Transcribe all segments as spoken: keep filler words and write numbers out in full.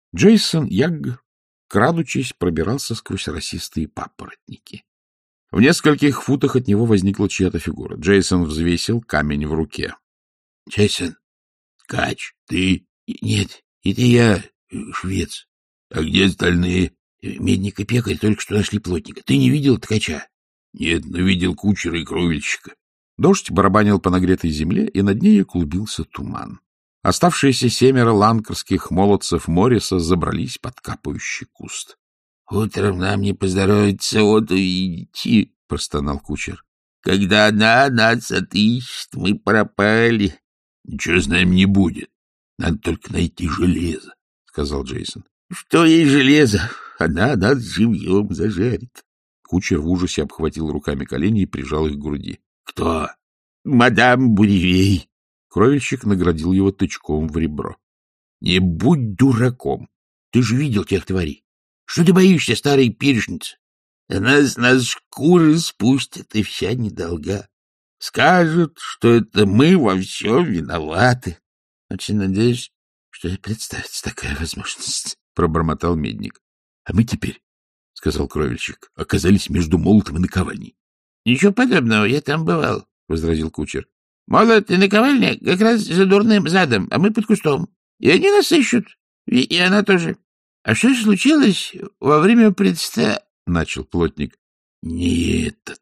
Джейсон Ягг, крадучись, пробирался сквозь росистые папоротники. В нескольких футах от него возникла чья-то фигура. Джейсон взвесил камень в руке. — Джейсон, Кач, ты? — Нет, это я, швец. — А где остальные? — Медник и пекарь только что нашли плотника. Ты не видел ткача? — Нет, но видел кучера и кровельщика. Дождь барабанил по нагретой земле, и над ней клубился туман. Оставшиеся семеро ланкерских молодцев Морриса забрались под капающий куст. — Утром нам не поздоровится воду идти, — простонал кучер. — Когда она нас отыщет, мы пропали. — Ничего с нами не будет. Надо только найти железо, — сказал Джейсон. — Что есть железо? Она нас живьем зажарит. Кучер в ужасе обхватил руками колени и прижал их к груди. — Кто? — Мадам Буревей. Кровельщик наградил его тычком в ребро. — Не будь дураком. Ты же видел тех тварей. Что ты боишься, старая перешница? Она с нас шкуры спустит, и вся недолга. Скажут, что это мы во всем виноваты. — Очень надеюсь, что и представится такая возможность, — пробормотал Медник. — А мы теперь, — сказал кровельщик, — оказались между молотом и наковальней. — Ничего подобного, я там бывал, — возразил кучер. — Молот и наковальня как раз за дурным задом, а мы под кустом. И они нас ищут, и, и она тоже. — А что случилось во время предста... — начал плотник. — Не этот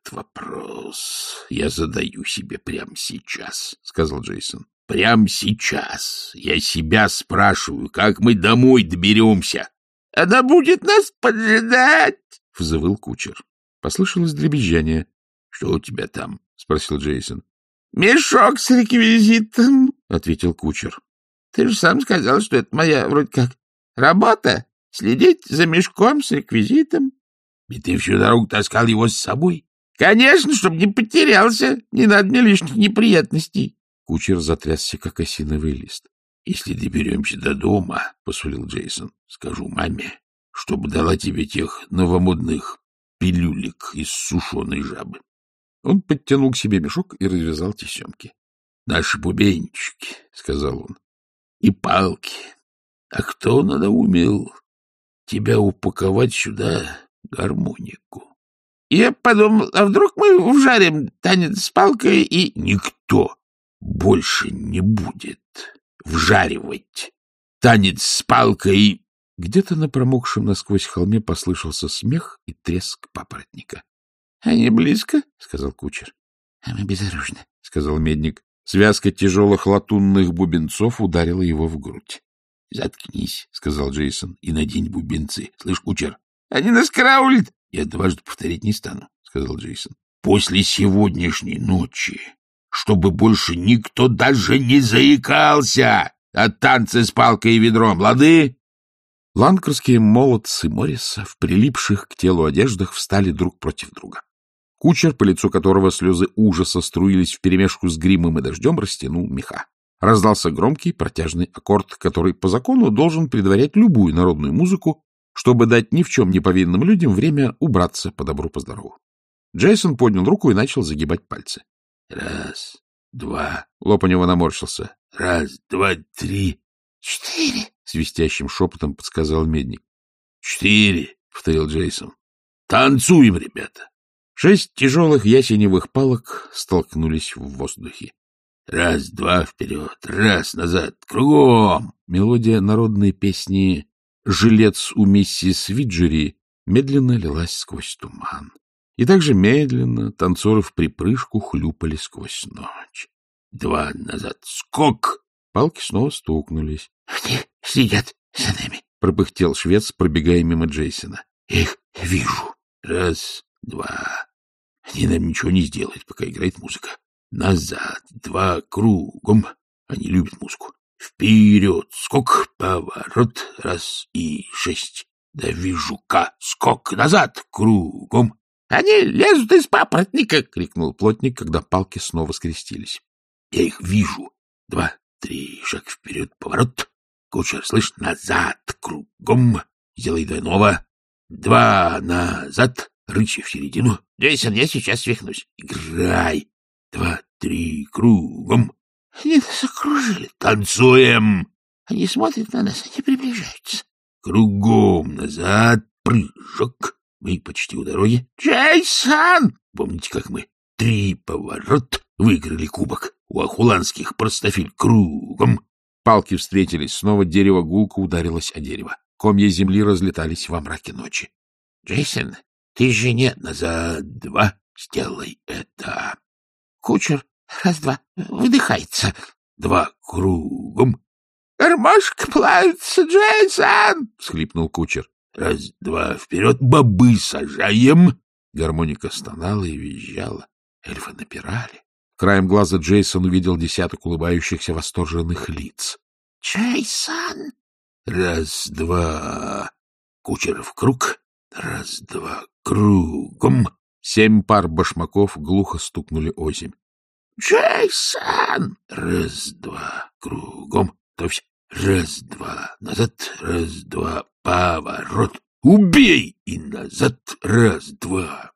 вопрос я задаю себе прямо сейчас, — сказал Джейсон. — Прямо сейчас я себя спрашиваю, как мы домой доберемся. — Она будет нас поджидать, — взвыл кучер. Послышалось дребезжание. — Что у тебя там? — спросил Джейсон. — Мешок с реквизитом, — ответил кучер. — Ты же сам сказал, что это моя вроде как работа. Следить за мешком с реквизитом. — И ты всю дорогу таскал его с собой? — Конечно, чтобы не потерялся. Не надо мне лишних неприятностей. Кучер затрясся, как осиновый лист. — Если доберемся до дома, — посулил Джейсон, — скажу маме, чтобы дала тебе тех новомодных пилюлек из сушеной жабы. Он подтянул к себе мешок и развязал тесемки. — Наши бубенчики, — сказал он, — и палки. А кто надоумел тебя упаковать сюда гармонику? Я подумал, а вдруг мы вжарим танец с палкой и... Никто больше не будет вжаривать танец с палкой. Где-то на промокшем насквозь холме послышался смех и треск папоротника. — Они близко, — сказал кучер. — А мы безоружны, — сказал Медник. Связка тяжелых латунных бубенцов ударила его в грудь. — Заткнись, — сказал Джейсон, — и надень бубенцы. Слышь, кучер? — Они нас караулят. — Я дважды повторить не стану, — сказал Джейсон. — После сегодняшней ночи, чтобы больше никто даже не заикался от танца с палкой и ведром, лады? Ланкерские молодцы Морриса в прилипших к телу одеждах встали друг против друга. Кучер, по лицу которого слезы ужаса струились вперемешку с гримом и дождем, растянул меха. Раздался громкий протяжный аккорд, который по закону должен предварять любую народную музыку, чтобы дать ни в чем не повинным людям время убраться по добру по здорову. Джейсон поднял руку и начал загибать пальцы. — Раз, два. Лоб у него наморщился. — Раз, два, три. — Четыре. — свистящим шепотом подсказал Медник. — Четыре, — повторил Джейсон. — Танцуем, ребята. Шесть тяжелых ясеневых палок столкнулись в воздухе. Раз, два, вперед, раз, назад, кругом. Мелодия народной песни «Жилец у миссис Виджери» медленно лилась сквозь туман. И также медленно танцоры вприпрыжку хлюпали сквозь ночь. Два, назад, скок. Палки снова стукнулись. — Они следят за нами, — пропыхтел швец, пробегая мимо Джейсона. — Я их вижу. Раз, два. Они нам ничего не сделают, пока играет музыка. Назад, два, кругом. Они любят музыку. Вперед, скок, поворот, раз и шесть. Да вижу-ка, скок, назад, кругом. — Они лезут из папоротника! — крикнул плотник, когда палки снова скрестились. — Я их вижу. Два, три, шаг вперед, поворот. Кучер, слышь, назад, кругом. Сделай двойного. Два, назад, рычи в середину. — Джейсон, я сейчас свихнусь. — Играй. Два, три, кругом. — Они нас окружили. — Танцуем! — Они смотрят на нас, они приближаются. — кругом, назад, прыжок. Мы почти у дороги. Джейсон! Помните, как мы три поворот выиграли кубок? У ахуланских простофиль кругом. Палки встретились, снова дерево гулко ударилось о дерево. Комья земли разлетались во мраке ночи. — Джейсон, ты же не назад, два, сделай это. Кучер, раз-два, выдыхается. Два кругом. — Гармошка плавится, Джейсон! — всхлипнул кучер. Раз-два, вперед, бобы сажаем. Гармоника стонала и визжала. Эльфы напирали. Краем глаза Джейсон увидел десяток улыбающихся восторженных лиц. — Джейсон! Раз-два. Кучер в круг. Раз-два. Кругом. Семь пар башмаков глухо стукнули озимь. — Джейсон! Раз-два. Кругом. То есть раз-два. Назад. Раз-два. Поворот. Убей! И назад. Раз-два.